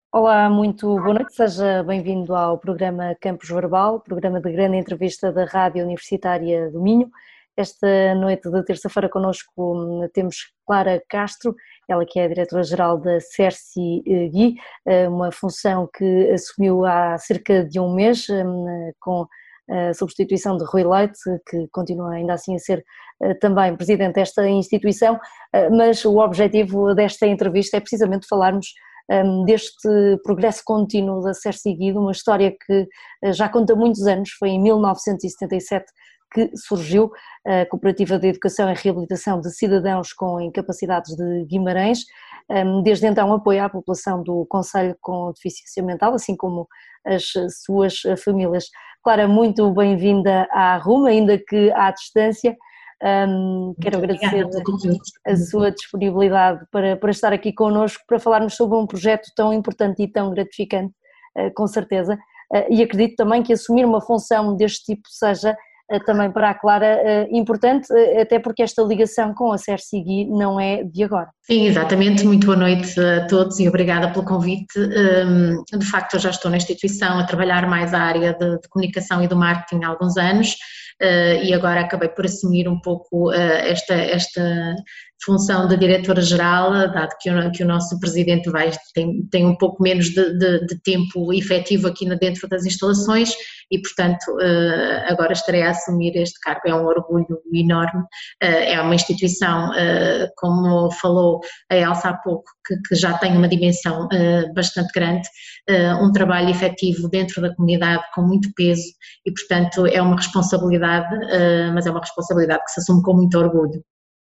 Olá, muito boa noite, seja bem-vindo ao programa Campus Verbal, programa de grande entrevista da Rádio Universitária do Minho. Esta noite de terça-feira connosco temos Clara Castro, ela que é a diretora-geral da CERCI-GUI, uma função que assumiu há cerca de um mês, com a substituição de Rui Leite, que continua ainda assim a ser também presidente desta instituição, mas o objetivo desta entrevista é precisamente falarmos deste progresso contínuo da CERCI-GUI, uma história que já conta muitos anos. Foi em 1977 que surgiu a Cooperativa de Educação e Reabilitação de Cidadãos com Incapacidades de Guimarães. Desde então apoia a população do concelho com deficiência mental, assim como as suas famílias. Clara, muito bem-vinda à RUM, ainda que à distância. Quero agradecer a sua disponibilidade para estar aqui connosco, para falarmos sobre um projeto tão importante e tão gratificante, com certeza, e acredito também que assumir uma função deste tipo seja também para a Clara importante, até porque esta ligação com a CERCI-GUI não é de agora. Sim, exatamente. Muito boa noite a todos e obrigada pelo convite. De facto, eu já estou na instituição a trabalhar mais a área de comunicação e do marketing há alguns anos, e agora acabei por assumir um pouco esta função de diretora-geral, dado que o nosso presidente tem um pouco menos de tempo efetivo aqui dentro das instalações e, portanto, agora estarei a assumir este cargo. É um orgulho enorme. É uma instituição, como falou a Elsa há pouco, que já tem uma dimensão bastante grande, um trabalho efetivo dentro da comunidade com muito peso e, portanto, é uma responsabilidade, mas é uma responsabilidade que se assume com muito orgulho.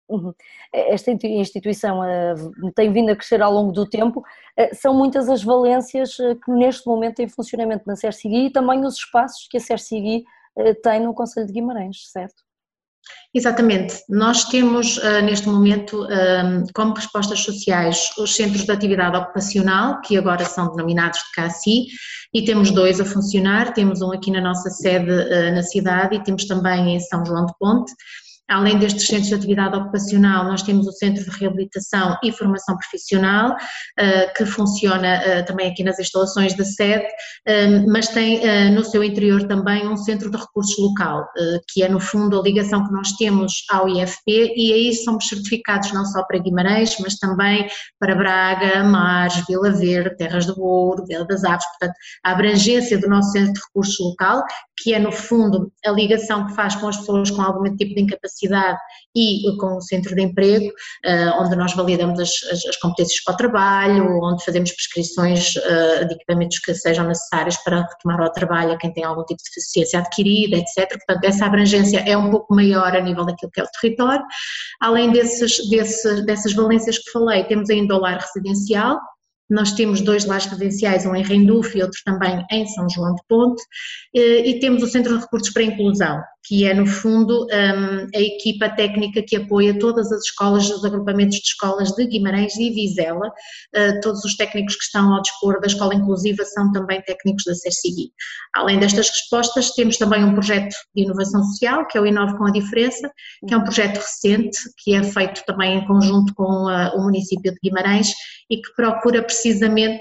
Esta instituição tem vindo a crescer ao longo do tempo. São muitas as valências que neste momento têm funcionamento na CERCI-GUI e também os espaços que a CERCI-GUI tem no concelho de Guimarães, certo? Exatamente, nós temos neste momento como respostas sociais os centros de atividade ocupacional, que agora são denominados de CACI, e temos dois a funcionar, temos um aqui na nossa sede na cidade e temos também em São João de Ponte. Além destes centros de atividade ocupacional, nós temos o Centro de Reabilitação e Formação Profissional, que funciona também aqui nas instalações da sede, mas tem no seu interior também um Centro de Recursos Local, que é no fundo a ligação que nós temos ao IFP, e aí somos certificados não só para Guimarães, mas também para Braga, Mares, Vila Verde, Terras do Ouro, Vila das Aves, portanto a abrangência do nosso Centro de Recursos Local, que é no fundo a ligação que faz com as pessoas com algum tipo de incapacidade e com o centro de emprego, onde nós validamos as competências para o trabalho, onde fazemos prescrições de equipamentos que sejam necessários para retomar o trabalho a quem tem algum tipo de deficiência adquirida, etc. Portanto, essa abrangência é um pouco maior a nível daquilo que é o território. Além dessas valências que falei, temos ainda o lar residencial. Nós temos dois lares residenciais, um em Rendufo e outro também em São João de Ponte, e temos o Centro de Recursos para a Inclusão, que é no fundo a equipa técnica que apoia todas as escolas, os agrupamentos de escolas de Guimarães e Vizela. Todos os técnicos que estão ao dispor da escola inclusiva são também técnicos da CERCI-GUI. Além destas respostas, temos também um projeto de inovação social, que é o Inove com a Diferença, que é um projeto recente, que é feito também em conjunto com o município de Guimarães e que procura precisamente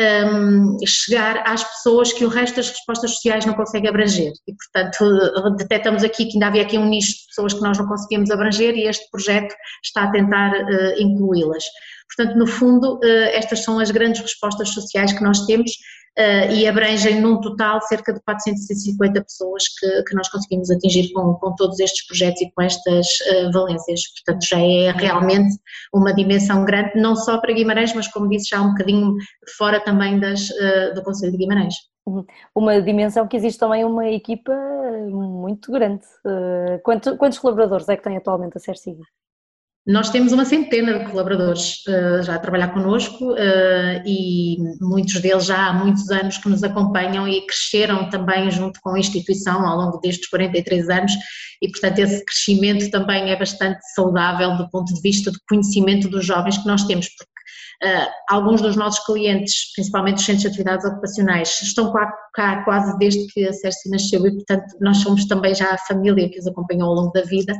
chegar às pessoas que o resto das respostas sociais não consegue abranger e, portanto, detectamos aqui que ainda havia aqui um nicho de pessoas que nós não conseguimos abranger e este projeto está a tentar incluí-las. Portanto, no fundo, estas são as grandes respostas sociais que nós temos e abrangem num total cerca de 450 pessoas que nós conseguimos atingir com todos estes projetos e com estas valências. Portanto, já é realmente uma dimensão grande, não só para Guimarães, mas como disse, já um bocadinho fora também do concelho de Guimarães. Uma dimensão que existe também uma equipa muito grande. Quantos colaboradores é que tem atualmente a CERCI-GUI? Nós temos uma centena de colaboradores já a trabalhar connosco e muitos deles já há muitos anos que nos acompanham e cresceram também junto com a instituição ao longo destes 43 anos e, portanto, esse crescimento também é bastante saudável do ponto de vista do conhecimento dos jovens que nós temos, porque Alguns dos nossos clientes, principalmente os centros de atividades ocupacionais, estão cá quase desde que a CERSI nasceu e, portanto, nós somos também já a família que os acompanhou ao longo da vida.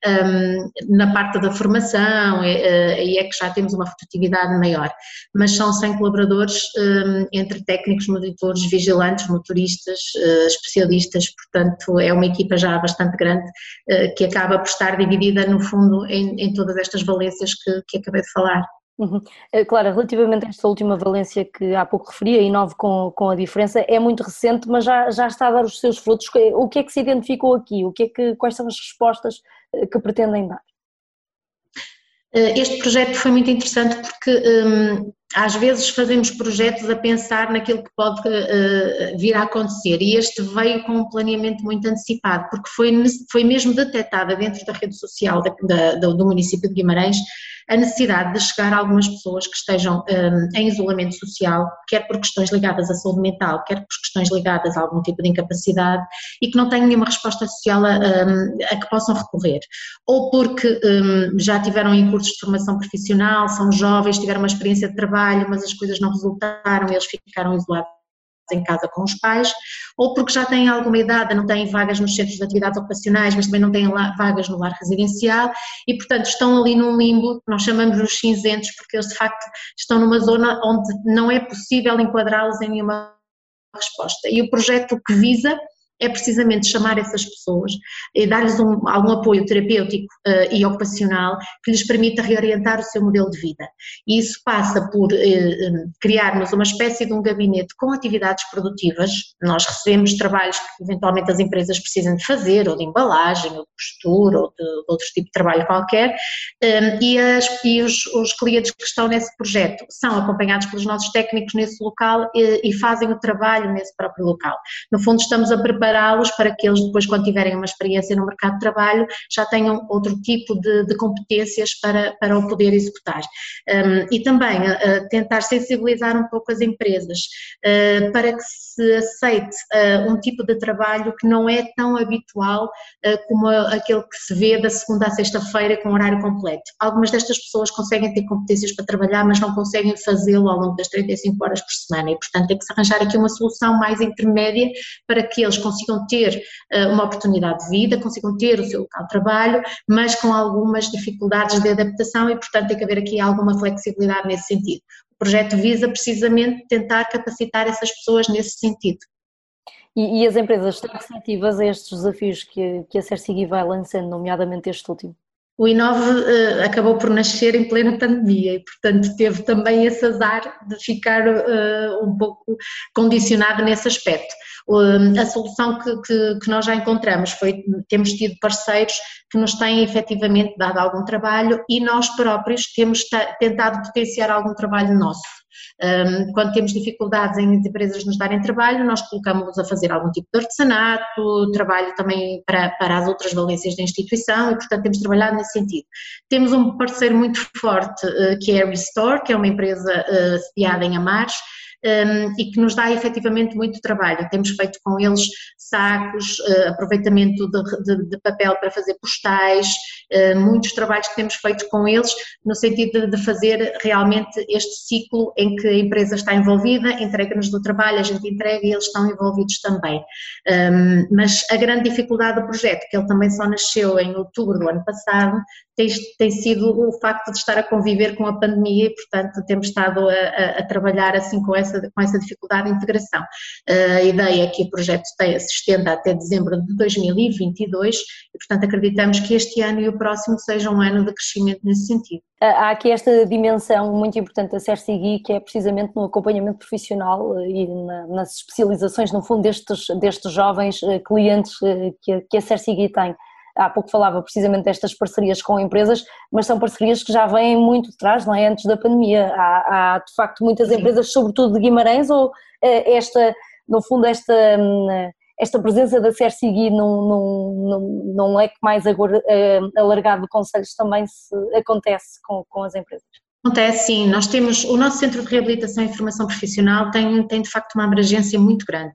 Na parte da formação, aí é que já temos uma rotatividade maior, mas são 100 colaboradores, entre técnicos, monitores, vigilantes, motoristas, especialistas, portanto é uma equipa já bastante grande que acaba por estar dividida no fundo em todas estas valências que acabei de falar. Uhum. Clara, relativamente a esta última valência que há pouco referi, a Inove com a diferença, é muito recente, mas já está a dar os seus frutos. O que é que se identificou aqui? Quais são as respostas que pretendem dar? Este projeto foi muito interessante porque às vezes fazemos projetos a pensar naquilo que pode vir a acontecer, e este veio com um planeamento muito antecipado, porque foi mesmo detectada dentro da rede social do município de Guimarães a necessidade de chegar a algumas pessoas que estejam em isolamento social, quer por questões ligadas à saúde mental, quer por questões ligadas a algum tipo de incapacidade e que não têm nenhuma resposta social a que possam recorrer, ou porque já tiveram em cursos de formação profissional, são jovens, tiveram uma experiência de trabalho, mas as coisas não resultaram e eles ficaram isolados em casa com os pais, ou porque já têm alguma idade, não têm vagas nos centros de atividades ocupacionais, mas também não têm vagas no lar residencial e, portanto, estão ali num limbo, nós chamamos os cinzentos, porque eles de facto estão numa zona onde não é possível enquadrá-los em nenhuma resposta. E o projeto que visa é precisamente chamar essas pessoas e dar-lhes algum apoio terapêutico e ocupacional que lhes permita reorientar o seu modelo de vida. E isso passa por criarmos uma espécie de um gabinete com atividades produtivas. Nós recebemos trabalhos que eventualmente as empresas precisam de fazer, ou de embalagem, ou de costura, ou de outro tipo de trabalho qualquer, e os clientes que estão nesse projeto são acompanhados pelos nossos técnicos nesse local e fazem o trabalho nesse próprio local. No fundo, estamos a prepará-los para que eles depois, quando tiverem uma experiência no mercado de trabalho, já tenham outro tipo de competências para o poder executar. E também tentar sensibilizar um pouco as empresas para que se aceite um tipo de trabalho que não é tão habitual como aquele que se vê da segunda à sexta-feira com horário completo. Algumas destas pessoas conseguem ter competências para trabalhar, mas não conseguem fazê-lo ao longo das 35 horas por semana e, portanto, tem que se arranjar aqui uma solução mais intermédia para que eles consigam ter uma oportunidade de vida, consigam ter o seu local de trabalho, mas com algumas dificuldades de adaptação e, portanto, tem que haver aqui alguma flexibilidade nesse sentido. O projeto visa precisamente tentar capacitar essas pessoas nesse sentido. E as empresas estão receptivas a estes desafios que a CERSIG vai lançando, nomeadamente este último? O Inove acabou por nascer em plena pandemia e, portanto, teve também esse azar de ficar um pouco condicionado nesse aspecto. A solução que nós já encontramos temos tido parceiros que nos têm efetivamente dado algum trabalho e nós próprios temos tentado potenciar algum trabalho nosso. Quando temos dificuldades em empresas nos darem trabalho, nós colocamos-nos a fazer algum tipo de artesanato, trabalho também para as outras valências da instituição e, portanto, temos trabalhado nesse sentido. Temos um parceiro muito forte que é a Restore, que é uma empresa sediada em Amares, e que nos dá efetivamente muito trabalho. Temos feito com eles sacos, aproveitamento de papel para fazer postais, muitos trabalhos que temos feito com eles no sentido de fazer realmente este ciclo em que a empresa está envolvida, entrega-nos do trabalho, a gente entrega e eles estão envolvidos também. Mas a grande dificuldade do projeto, que ele também só nasceu em outubro do ano passado, tem sido o facto de estar a conviver com a pandemia e, portanto, temos estado a trabalhar assim com essa dificuldade de integração. A ideia é que o projeto se estenda até dezembro de 2022 e, portanto, acreditamos que este ano e o próximo seja um ano de crescimento nesse sentido. Há aqui esta dimensão muito importante da CERSIG, que é precisamente no acompanhamento profissional e nas especializações, no fundo, destes jovens clientes que a CERSIG tem. Há pouco falava precisamente destas parcerias com empresas, mas são parcerias que já vêm muito de trás, não é? Antes da pandemia. Há de facto muitas empresas, sobretudo de Guimarães, ou no fundo esta presença da CERSIG num leque mais alargado de conselhos também acontece com as empresas? Acontece, sim. Nós temos, o nosso Centro de Reabilitação e Formação Profissional tem de facto uma abrangência muito grande.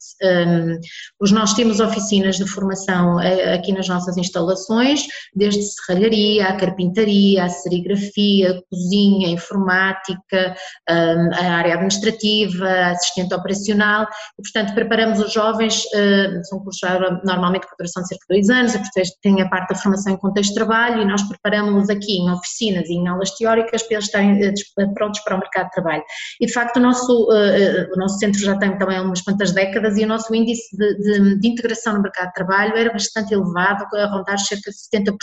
Nós temos oficinas de formação aqui nas nossas instalações, desde serralharia, a carpintaria, a serigrafia, a cozinha, a informática, a área administrativa, a assistente operacional, e portanto preparamos os jovens, são cursos normalmente com duração de cerca de 2 anos, e portanto tem a parte da formação em contexto de trabalho e nós preparamos-los aqui em oficinas e em aulas teóricas para eles estarem prontos para o mercado de trabalho. E de facto o nosso centro já tem também umas quantas décadas e o nosso índice de integração no mercado de trabalho era bastante elevado, a rondar cerca de 70%.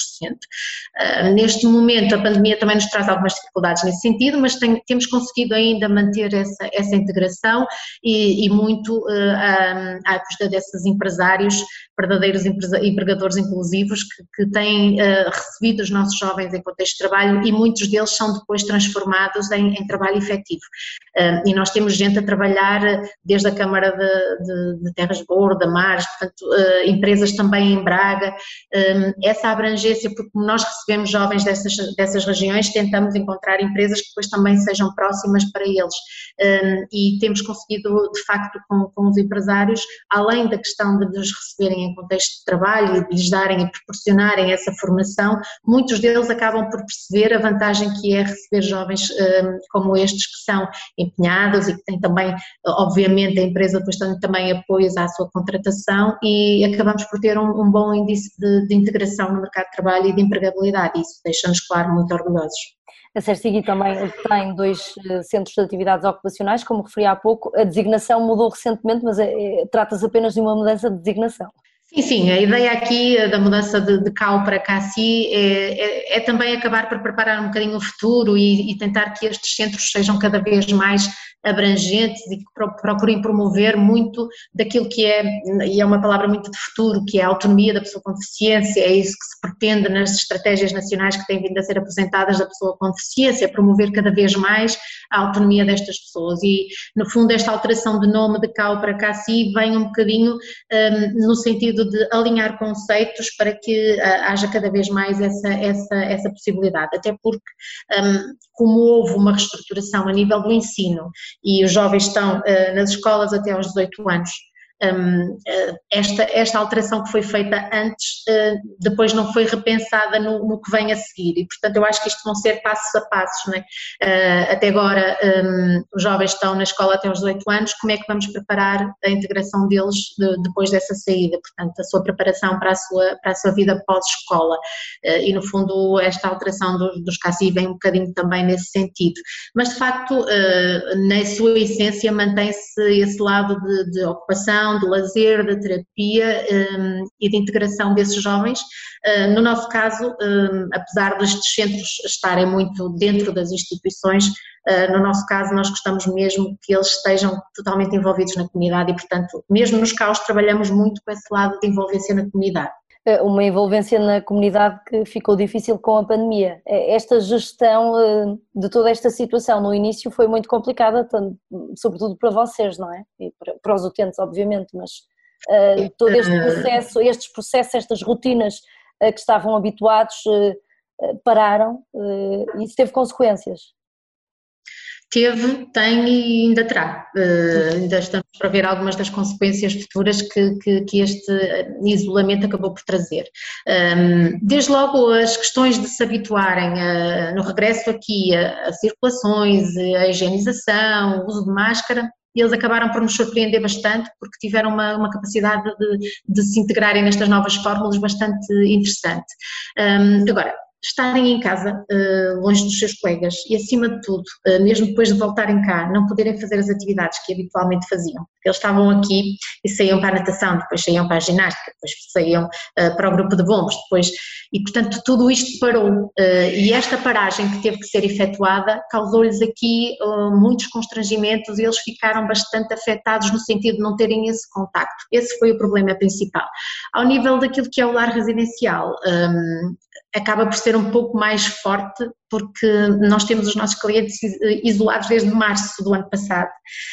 Neste momento a pandemia também nos traz algumas dificuldades nesse sentido, mas temos conseguido ainda manter essa integração e muito à custa desses empresários, verdadeiros empregadores inclusivos que têm recebido os nossos jovens em contexto de trabalho e muitos deles são depois transformados em trabalho efetivo. E nós temos gente a trabalhar desde a Câmara de Terras de Ouro, da Mares, portanto, empresas também em Braga, essa abrangência, porque nós recebemos jovens dessas regiões, tentamos encontrar empresas que depois também sejam próximas para eles, e temos conseguido de facto com os empresários, além da questão de nos receberem em contexto de trabalho e de lhes darem e proporcionarem essa formação, muitos deles acabam por perceber a vantagem que é receber jovens como estes que são empenhados e que têm também, obviamente a empresa depois tem também apoios à sua contratação e acabamos por ter um bom índice de integração no mercado de trabalho e de empregabilidade, e isso deixa-nos, claro, muito orgulhosos. A Cersigui também tem 2 centros de atividades ocupacionais, como referi há pouco. A designação mudou recentemente, mas trata-se apenas de uma mudança de designação. Sim, a ideia aqui da mudança de CAU para CACI é também acabar por preparar um bocadinho o futuro e tentar que estes centros sejam cada vez mais abrangentes e que procurem promover muito daquilo que e é uma palavra muito de futuro, que é a autonomia da pessoa com deficiência, é isso que se pretende nas estratégias nacionais que têm vindo a ser apresentadas da pessoa com deficiência, é promover cada vez mais a autonomia destas pessoas e, no fundo, esta alteração de nome de CAU para CACI vem um bocadinho no sentido de alinhar conceitos para que haja cada vez mais essa possibilidade, até porque como houve uma reestruturação a nível do ensino e os jovens estão nas escolas até aos 18 anos, esta alteração que foi feita antes, depois não foi repensada no que vem a seguir e portanto eu acho que isto vão ser passos a passos, não é? Até agora os jovens estão na escola até aos 18 anos, como é que vamos preparar a integração deles depois dessa saída, portanto a sua preparação para a sua vida pós-escola e no fundo esta alteração dos CACI vem um bocadinho também nesse sentido, mas de facto na sua essência mantém-se esse lado de ocupação, de lazer, de terapia e de integração desses jovens. No nosso caso, apesar destes centros estarem muito dentro das instituições, no nosso caso nós gostamos mesmo que eles estejam totalmente envolvidos na comunidade e, portanto, mesmo nos CAUs trabalhamos muito com esse lado de envolvência na comunidade. Uma envolvência na comunidade que ficou difícil com a pandemia. Esta gestão de toda esta situação no início foi muito complicada, sobretudo para vocês, não é? E para os utentes, obviamente, mas todo estes processos, estas rotinas a que estavam habituados pararam e isso teve consequências. Teve, tem e ainda terá. Ainda estamos para ver algumas das consequências futuras que este isolamento acabou por trazer. Desde logo as questões de se habituarem no regresso aqui a circulações, a higienização, o uso de máscara, eles acabaram por nos surpreender bastante porque tiveram uma capacidade de se integrarem nestas novas fórmulas bastante interessante. Agora, estarem em casa, longe dos seus colegas e, acima de tudo, mesmo depois de voltarem cá, não poderem fazer as atividades que habitualmente faziam. Eles estavam aqui e saíam para a natação, depois saíam para a ginástica, depois saíam para o grupo de bombos, depois, e portanto tudo isto parou e esta paragem que teve que ser efetuada causou-lhes aqui muitos constrangimentos e eles ficaram bastante afetados no sentido de não terem esse contacto. Esse foi o problema principal. Ao nível daquilo que é o lar residencial, acaba por ser um pouco mais forte porque nós temos os nossos clientes isolados desde março do ano passado,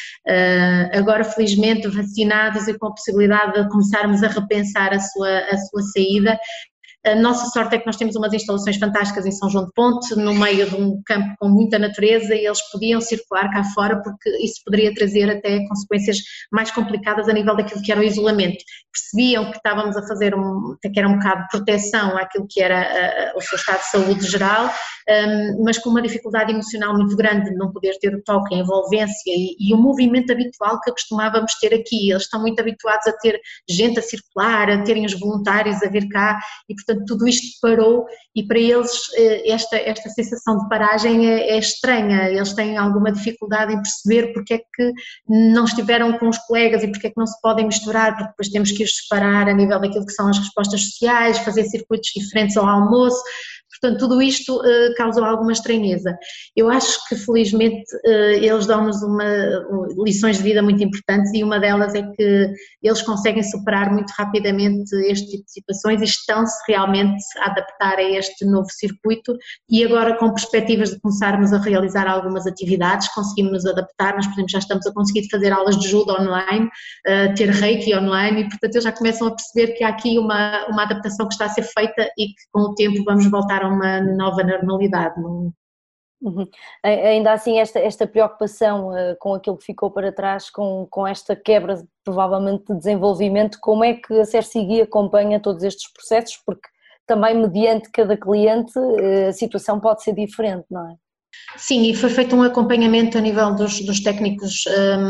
agora felizmente vacinados e com a possibilidade de começarmos a repensar a sua saída, A nossa sorte é que nós temos umas instalações fantásticas em São João de Ponte, no meio de um campo com muita natureza, e eles podiam circular cá fora porque isso poderia trazer até consequências mais complicadas a nível daquilo que era o isolamento. Percebiam que estávamos a fazer que era um bocado de proteção àquilo que era o seu estado de saúde geral, mas com uma dificuldade emocional muito grande de não poder ter o toque, a envolvência e o movimento habitual que costumávamos ter aqui. Eles estão muito habituados a ter gente a circular, a terem os voluntários a vir cá e, portanto, tudo isto parou e para eles esta sensação de paragem é estranha. Eles têm alguma dificuldade em perceber porque é que não estiveram com os colegas e porque é que não se podem misturar, porque depois temos que os separar a nível daquilo que são as respostas sociais, fazer circuitos diferentes ao almoço. Portanto, tudo isto causou alguma estranheza. Eu acho que, felizmente, eles dão-nos lições de vida muito importantes e uma delas é que eles conseguem superar muito rapidamente este tipo de situações e estão-se realmente a adaptar a este novo circuito e agora com perspectivas de começarmos a realizar algumas atividades, conseguimos nos adaptar. Nós, por exemplo, já estamos a conseguir fazer aulas de judo online, ter reiki online e, portanto, eles já começam a perceber que há aqui uma adaptação que está a ser feita e que com o tempo vamos voltar a uma nova normalidade. Uhum. Ainda assim, esta preocupação com aquilo que ficou para trás, com esta quebra provavelmente de desenvolvimento, como é que a CERSIGUI acompanha todos estes processos? Porque também mediante cada cliente a situação pode ser diferente, não é? Sim, e foi feito um acompanhamento a nível dos técnicos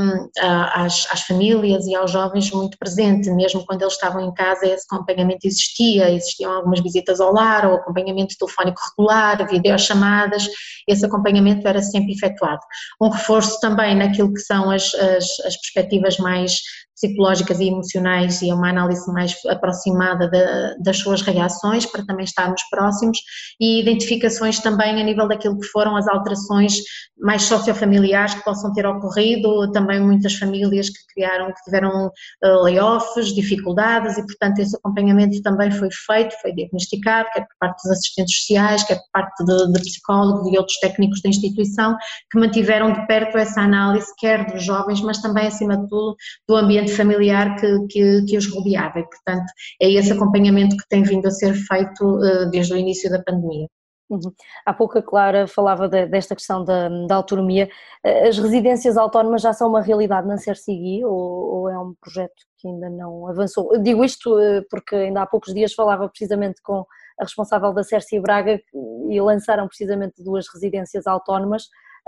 às famílias e aos jovens muito presente, mesmo quando eles estavam em casa esse acompanhamento existiam algumas visitas ao lar, ou acompanhamento telefónico regular, videochamadas, esse acompanhamento era sempre efetuado. Um reforço também naquilo que são as perspectivas mais psicológicas e emocionais e uma análise mais aproximada das suas reações para também estarmos próximos e identificações também a nível daquilo que foram as alterações mais sociofamiliares que possam ter ocorrido, também muitas famílias que tiveram layoffs, dificuldades e portanto esse acompanhamento também foi feito, foi diagnosticado, quer por parte dos assistentes sociais, quer por parte de psicólogos e outros técnicos da instituição que mantiveram de perto essa análise, quer dos jovens, mas também acima de tudo do ambiente familiar que os rodeava e, portanto, é esse acompanhamento que tem vindo a ser feito desde o início da pandemia. Uhum. Há pouco a Clara falava desta questão da autonomia. As residências autónomas já são uma realidade na CERSIGUI ou é um projeto que ainda não avançou? Eu digo isto porque ainda há poucos dias falava precisamente com a responsável da CERSI Braga e lançaram precisamente 2 residências autónomas.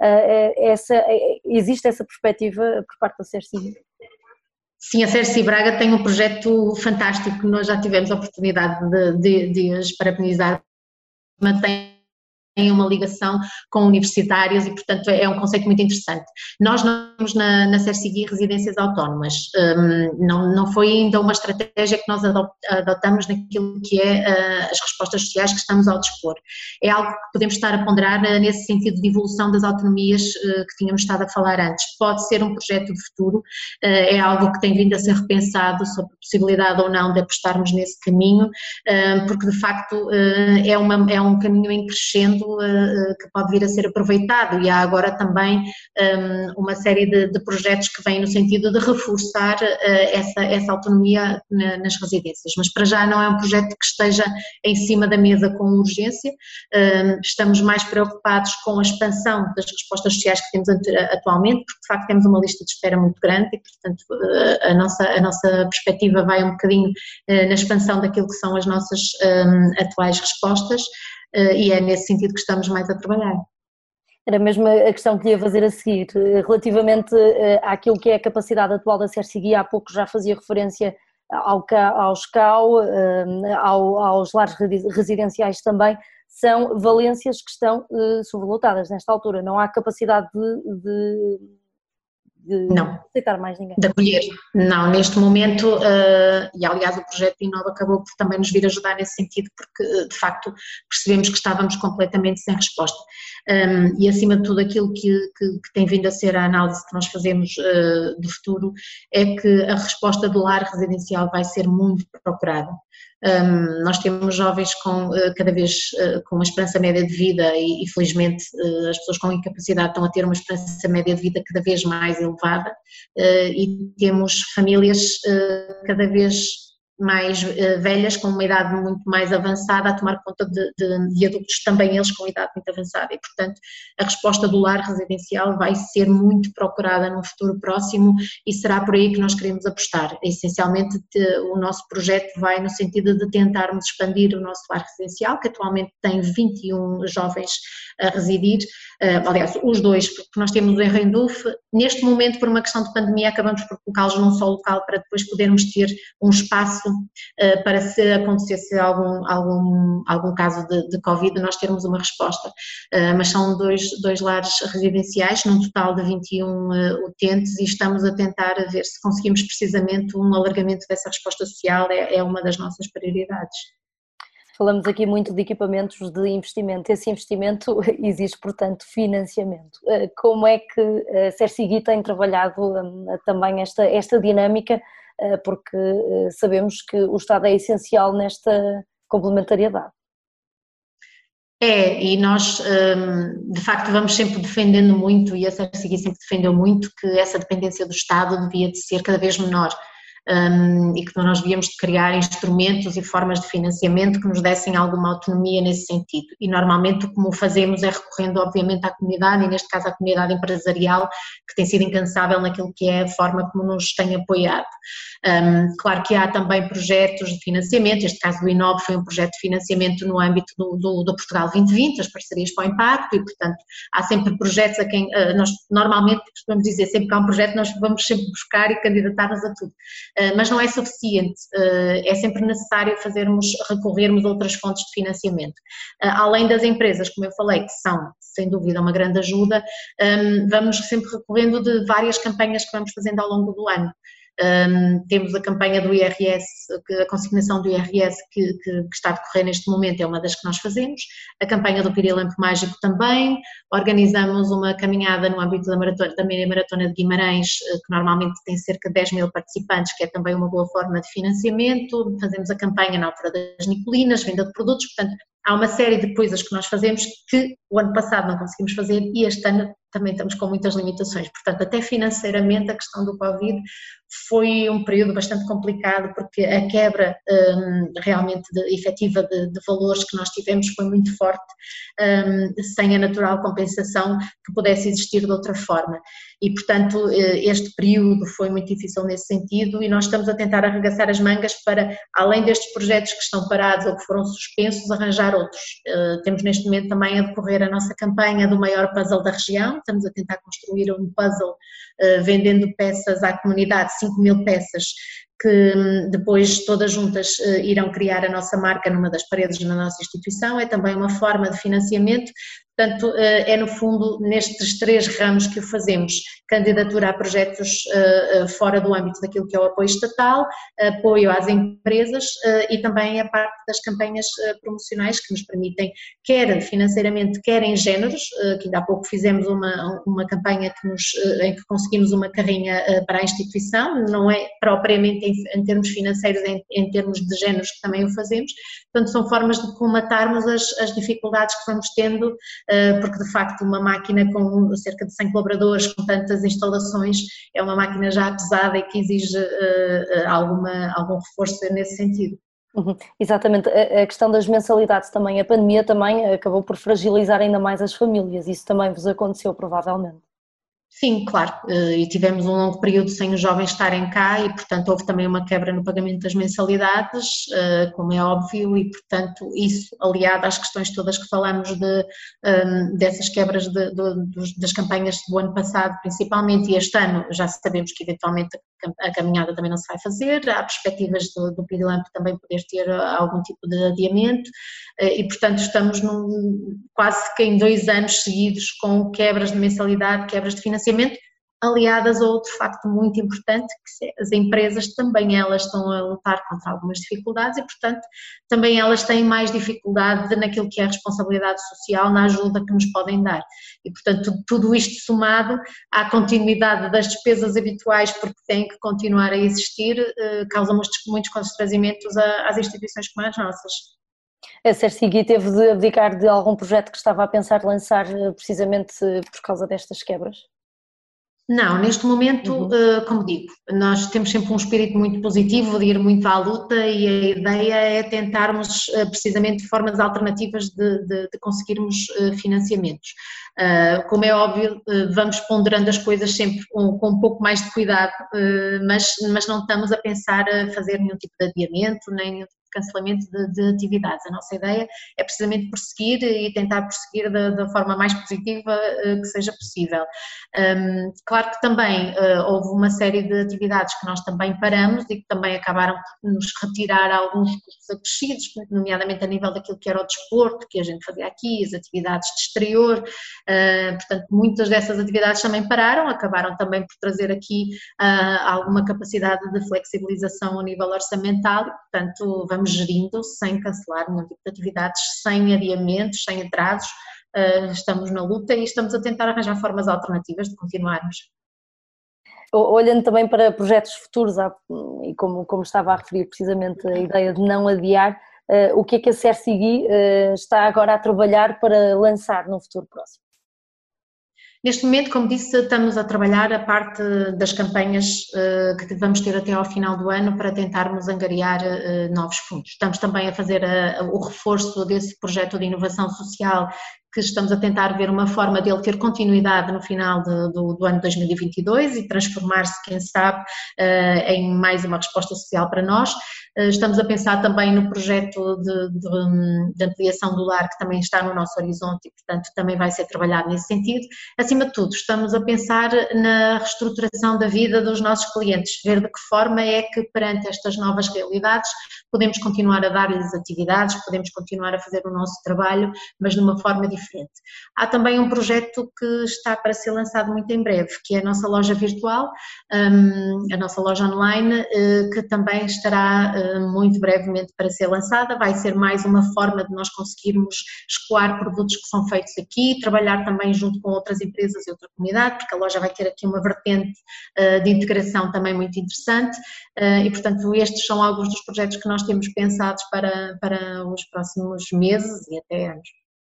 Existe essa perspectiva por parte da CERSIGUI? Sim, a CERSI Braga tem um projeto fantástico, nós já tivemos a oportunidade de os parabenizar, mantém uma ligação com universitários e, portanto, é um conceito muito interessante. Nós não temos na CERSIGUI residências autónomas, não foi ainda uma estratégia que nós adotamos naquilo que é as respostas sociais que estamos ao dispor. É algo que podemos estar a ponderar nesse sentido de evolução das autonomias que tínhamos estado a falar antes. Pode ser um projeto de futuro, é algo que tem vindo a ser repensado sobre a possibilidade ou não de apostarmos nesse caminho, porque de facto é um caminho em crescendo que pode vir a ser aproveitado e há agora também uma série de projetos que vêm no sentido de reforçar essa autonomia nas residências, mas para já não é um projeto que esteja em cima da mesa com urgência, estamos mais preocupados com a expansão das respostas sociais que temos atualmente, porque de facto temos uma lista de espera muito grande e portanto a nossa perspectiva vai um bocadinho na expansão daquilo que são as nossas atuais respostas, e é nesse sentido que estamos mais a trabalhar. Era mesmo a questão que lhe ia fazer a seguir, relativamente àquilo que é a capacidade atual da CERSIGUI, há pouco já fazia referência aos CAU, aos lares residenciais também, são valências que estão sobrelotadas nesta altura, não há capacidade de não aceitar mais ninguém. De acolher, não, neste momento, e aliás o projeto Inova acabou por também nos vir ajudar nesse sentido, porque de facto percebemos que estávamos completamente sem resposta, e acima de tudo aquilo que tem vindo a ser a análise que nós fazemos do futuro é que a resposta do lar residencial vai ser muito procurada. Nós temos jovens cada vez com uma esperança média de vida e felizmente as pessoas com incapacidade estão a ter uma esperança média de vida cada vez mais elevada, e temos famílias cada vez mais velhas, com uma idade muito mais avançada, a tomar conta de adultos também eles com idade muito avançada e, portanto, a resposta do lar residencial vai ser muito procurada num futuro próximo e será por aí que nós queremos apostar. Essencialmente, o nosso projeto vai no sentido de tentarmos expandir o nosso lar residencial, que atualmente tem 21 jovens a residir, aliás, os dois, porque nós temos em Randolph, neste momento, por uma questão de pandemia, acabamos por colocá-los num só local para depois podermos ter um espaço para se acontecesse algum caso de Covid, nós termos uma resposta, mas são dois lares residenciais, num total de 21 utentes e estamos a tentar ver se conseguimos precisamente um alargamento dessa resposta social, é uma das nossas prioridades. Falamos aqui muito de equipamentos de investimento. Esse investimento exige, portanto, financiamento. Como é que a Cersigui tem trabalhado também esta dinâmica, porque sabemos que o Estado é essencial nesta complementariedade? E nós de facto vamos sempre defendendo muito, e a Cersigui sempre defendeu muito, que essa dependência do Estado devia de ser cada vez menor. E que nós devíamos de criar instrumentos e formas de financiamento que nos dessem alguma autonomia nesse sentido e normalmente como fazemos é recorrendo obviamente à comunidade e neste caso à comunidade empresarial que tem sido incansável naquilo que é a forma como nos tem apoiado. Claro que há também projetos de financiamento, este caso do INOB foi um projeto de financiamento no âmbito do Portugal 2020, as parcerias para o impacto e portanto há sempre projetos a quem nós normalmente costumamos dizer, sempre que há um projeto nós vamos sempre buscar e candidatar-nos a tudo. Mas não é suficiente, é sempre necessário recorrermos a outras fontes de financiamento. Além das empresas, como eu falei, que são sem dúvida uma grande ajuda, vamos sempre recorrendo de várias campanhas que vamos fazendo ao longo do ano. Temos a campanha do IRS, a consignação do IRS que está a decorrer neste momento é uma das que nós fazemos, a campanha do Pirilampo Mágico também, organizamos uma caminhada no âmbito da maratona, também a Maratona de Guimarães, que normalmente tem cerca de 10 mil participantes, que é também uma boa forma de financiamento, fazemos a campanha na altura das Nicolinas, venda de produtos, portanto há uma série de coisas que nós fazemos que o ano passado não conseguimos fazer e este ano também estamos com muitas limitações, portanto até financeiramente a questão do Covid foi um período bastante complicado porque a quebra realmente efetiva de valores que nós tivemos foi muito forte, sem a natural compensação que pudesse existir de outra forma e portanto este período foi muito difícil nesse sentido e nós estamos a tentar arregaçar as mangas para, além destes projetos que estão parados ou que foram suspensos, arranjar outros. Temos neste momento também a decorrer a nossa campanha do maior puzzle da região, estamos a tentar construir um puzzle vendendo peças à comunidade, 5.000 peças, que depois todas juntas irão criar a nossa marca numa das paredes da nossa instituição, é também uma forma de financiamento, portanto é no fundo nestes 3 ramos que o fazemos, candidatura a projetos fora do âmbito daquilo que é o apoio estatal, apoio às empresas e também a parte das campanhas promocionais que nos permitem, quer financeiramente, quer em géneros, que ainda há pouco fizemos uma campanha em que conseguimos uma carrinha para a instituição, não é propriamente em termos financeiros, em termos de géneros que também o fazemos, portanto são formas de colmatarmos as dificuldades que vamos tendo, porque de facto uma máquina com cerca de 100 colaboradores, com tantas instalações, é uma máquina já pesada e que exige algum reforço nesse sentido. Exatamente, a questão das mensalidades também, a pandemia também acabou por fragilizar ainda mais as famílias, isso também vos aconteceu provavelmente. Sim, claro, e tivemos um longo período sem os jovens estarem cá e, portanto, houve também uma quebra no pagamento das mensalidades, como é óbvio, e, portanto, isso aliado às questões todas que falamos dessas quebras das campanhas do ano passado, principalmente, e este ano já sabemos que eventualmente a caminhada também não se vai fazer, há perspectivas do Pirilampo também poder ter algum tipo de adiamento, e, portanto, estamos quase que em 2 anos seguidos com quebras de mensalidade, quebras de financiamento, aliadas a outro facto muito importante, que as empresas também elas estão a lutar contra algumas dificuldades e, portanto, também elas têm mais dificuldade naquilo que é a responsabilidade social, na ajuda que nos podem dar. E, portanto, tudo isto somado à continuidade das despesas habituais, porque têm que continuar a existir, causa muitos constrangimentos às instituições como as nossas. A Cersigui teve de abdicar de algum projeto que estava a pensar lançar precisamente por causa destas quebras? Não, neste momento, como digo, nós temos sempre um espírito muito positivo de ir muito à luta e a ideia é tentarmos precisamente formas alternativas de conseguirmos financiamentos. Como é óbvio, vamos ponderando as coisas sempre com um pouco mais de cuidado, mas não estamos a pensar a fazer nenhum tipo de adiamento, nem nenhum tipo de cancelamento de atividades. A nossa ideia é precisamente prosseguir e tentar prosseguir da forma mais positiva que seja possível. Claro que também houve uma série de atividades que nós também paramos e que também acabaram por nos retirar alguns custos acrescidos, nomeadamente a nível daquilo que era o desporto, que a gente fazia aqui, as atividades de exterior, portanto muitas dessas atividades também pararam, acabaram também por trazer aqui alguma capacidade de flexibilização a nível orçamental e, portanto, vamos gerindo sem cancelar nenhum tipo de atividades, sem adiamentos, sem atrasos. Estamos na luta e estamos a tentar arranjar formas alternativas de continuarmos. Olhando também para projetos futuros, e como estava a referir precisamente a ideia de não adiar, o que é que a CERSIGUI está agora a trabalhar para lançar no futuro próximo? Neste momento, como disse, estamos a trabalhar a parte das campanhas que vamos ter até ao final do ano para tentarmos angariar novos fundos. Estamos também a fazer o reforço desse projeto de inovação social, que estamos a tentar ver uma forma dele ter continuidade no final do ano 2022 e transformar-se, quem sabe, em mais uma resposta social para nós. Estamos a pensar também no projeto de ampliação do lar, que também está no nosso horizonte e, portanto, também vai ser trabalhado nesse sentido. Acima de tudo, estamos a pensar na reestruturação da vida dos nossos clientes, ver de que forma é que, perante estas novas realidades, podemos continuar a dar-lhes atividades, podemos continuar a fazer o nosso trabalho, mas de uma forma diferente. Há também um projeto que está para ser lançado muito em breve, que é a nossa loja virtual, a nossa loja online, que também estará muito brevemente para ser lançada. Vai ser mais uma forma de nós conseguirmos escoar produtos que são feitos aqui, trabalhar também junto com outras empresas e outra comunidade, porque a loja vai ter aqui uma vertente de integração também muito interessante e, portanto, estes são alguns dos projetos que nós temos pensados para os próximos meses e até anos.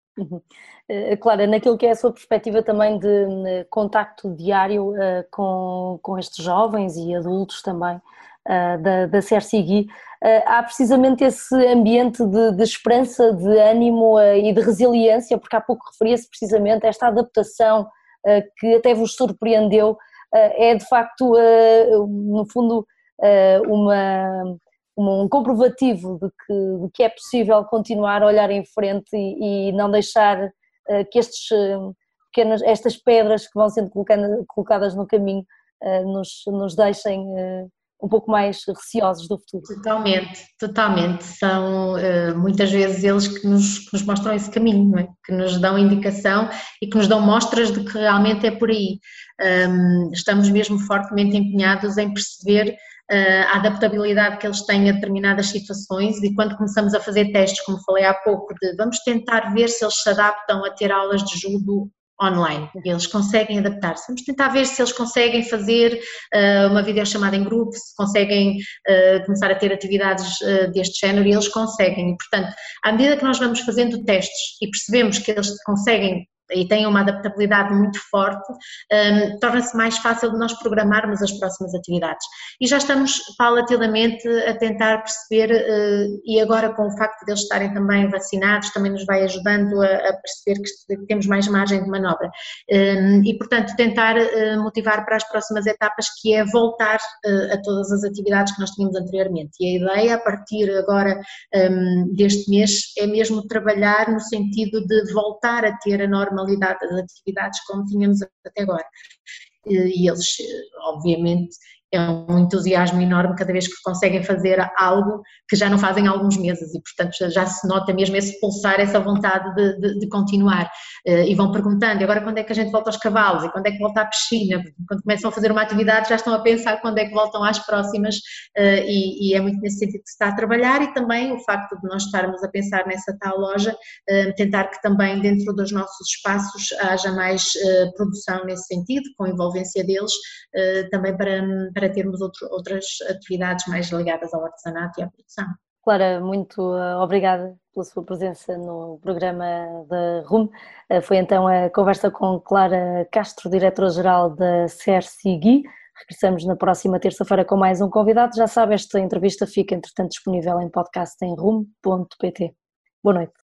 Clara, naquilo que é a sua perspectiva também de contacto diário com estes jovens e adultos também da CERSIGUI, há precisamente esse ambiente de esperança, de ânimo e de resiliência, porque há pouco referia-se precisamente a esta adaptação que até vos surpreendeu, é de facto, no fundo, um comprovativo de que é possível continuar a olhar em frente e não deixar que estas pedras que vão sendo colocadas no caminho nos deixem um pouco mais receosos do futuro. Totalmente. São muitas vezes eles que nos mostram esse caminho, não é? Que nos dão indicação e que nos dão mostras de que realmente é por aí. Estamos mesmo fortemente empenhados em perceber a adaptabilidade que eles têm a determinadas situações e quando começamos a fazer testes, como falei há pouco, vamos tentar ver se eles se adaptam a ter aulas de judo online, eles conseguem adaptar-se, vamos tentar ver se eles conseguem fazer uma videochamada em grupo, se conseguem começar a ter atividades deste género e eles conseguem, e portanto, à medida que nós vamos fazendo testes e percebemos que eles conseguem e têm uma adaptabilidade muito forte, torna-se mais fácil de nós programarmos as próximas atividades. E já estamos paulatinamente a tentar perceber, e agora com o facto de eles estarem também vacinados, também nos vai ajudando a perceber que temos mais margem de manobra. E, portanto, tentar motivar para as próximas etapas, que é voltar a todas as atividades que nós tínhamos anteriormente. E a ideia, a partir agora deste mês, é mesmo trabalhar no sentido de voltar a ter a normalidade das atividades como tínhamos até agora. E eles, obviamente, é um entusiasmo enorme cada vez que conseguem fazer algo que já não fazem há alguns meses e, portanto, já se nota mesmo esse pulsar, essa vontade de continuar. E vão perguntando, e agora quando é que a gente volta aos cavalos? E quando é que volta à piscina? Quando começam a fazer uma atividade já estão a pensar quando é que voltam às próximas e é muito nesse sentido que se está a trabalhar e também o facto de nós estarmos a pensar nessa tal loja, tentar que também dentro dos nossos espaços haja mais produção nesse sentido, com a envolvência deles, também para termos outras atividades mais ligadas ao artesanato e à produção. Clara, muito obrigada pela sua presença no programa da RUM. Foi então a conversa com Clara Castro, diretora-geral da CERSIGI. Regressamos na próxima terça-feira com mais um convidado. Já sabe, esta entrevista fica, entretanto, disponível em podcast em rum.pt. Boa noite.